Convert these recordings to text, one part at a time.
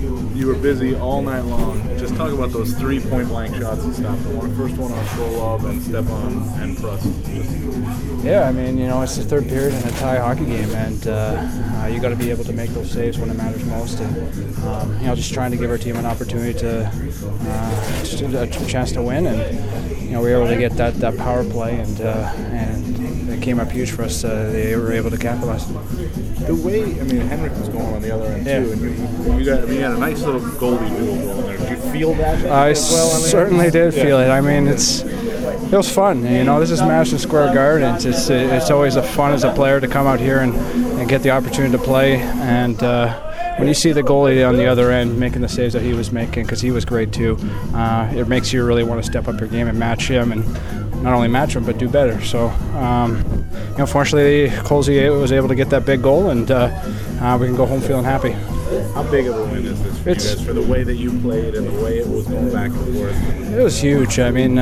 you were busy all night long. Just talk about those 3 point-blank shots that stopped the first one on Frolov and Stepan and Prust. Yeah, I mean, it's the third period in a tie hockey game, and you got to be able to make those saves when it matters most. And just trying to give our team an opportunity to a chance to win, and we were able to get that power play, and it came up huge for us. They were able to capitalize. The way, Henrik was going on the other end too, and you had a nice little goalie duel going there. Did you feel that? I certainly did feel it. It was fun. This is Madison Square Garden. It's always a fun as a player to come out here and get the opportunity to play. And when you see the goalie on the other end making the saves that he was making, because he was great too, it makes you really want to step up your game and match him, and not only match him but do better. So, fortunately, Colsey was able to get that big goal, and we can go home feeling happy. How big of a win is this for you guys, for the way that you played and the way it was going back and forth? It was huge.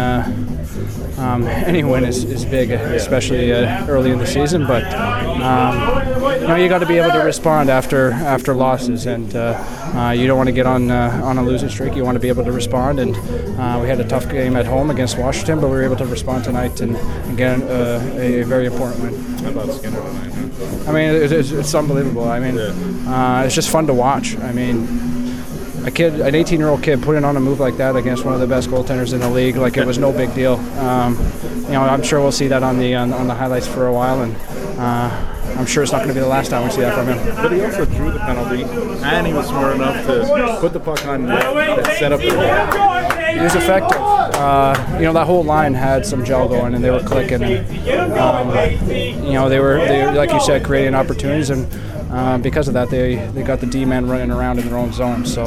Any win is big, especially early in the season. But you got to be able to respond after losses, and you don't want to get on a losing streak. You want to be able to respond. And we had a tough game at home against Washington, but we were able to respond tonight and get a very important win. How about Skinner tonight? It's unbelievable. It's just fun to watch. An 18-year-old kid putting on a move like that against one of the best goaltenders in the league, like it was no big deal. I'm sure we'll see that on the highlights for a while, and I'm sure it's not going to be the last time we see that from him. But he also drew the penalty, and he was smart enough to put the puck on net and set up the goal. He was effective. That whole line had some gel going, and they were clicking. And, they were, like you said, creating opportunities, and because of that, they got the D-men running around in their own zone. So,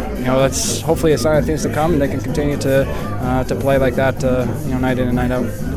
that's hopefully a sign of things to come, and they can continue to play like that, night in and night out.